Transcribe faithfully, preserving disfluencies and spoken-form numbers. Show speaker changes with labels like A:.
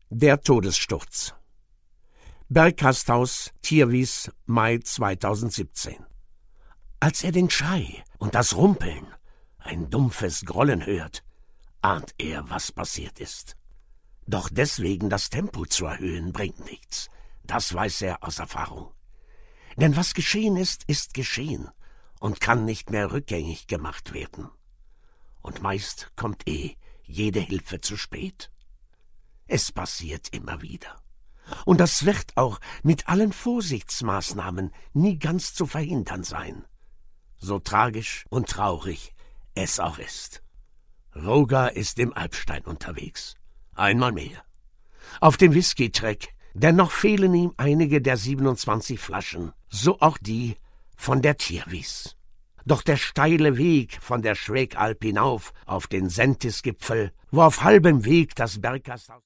A: Der Todessturz. Berggasthaus, Tirwies, Mai zweitausendsiebzehn. Als er den Schrei und das Rumpeln, ein dumpfes Grollen hört, ahnt er, was passiert ist. Doch deswegen das Tempo zu erhöhen, bringt nichts. Das weiß er aus Erfahrung. Denn was geschehen ist, ist geschehen und kann nicht mehr rückgängig gemacht werden. Und meist kommt eh jede Hilfe zu spät. Es passiert immer wieder. Und das wird auch mit allen Vorsichtsmaßnahmen nie ganz zu verhindern sein. So tragisch und traurig es auch ist. Roger ist im Alpstein unterwegs. Einmal mehr. Auf dem Whisky-Treck, dennoch fehlen ihm einige der siebenundzwanzig Flaschen, so auch die von der Tirwies. Doch der steile Weg von der Schwegalp hinauf auf den Sentis-Gipfel, wo auf halbem Weg das Berggasthaus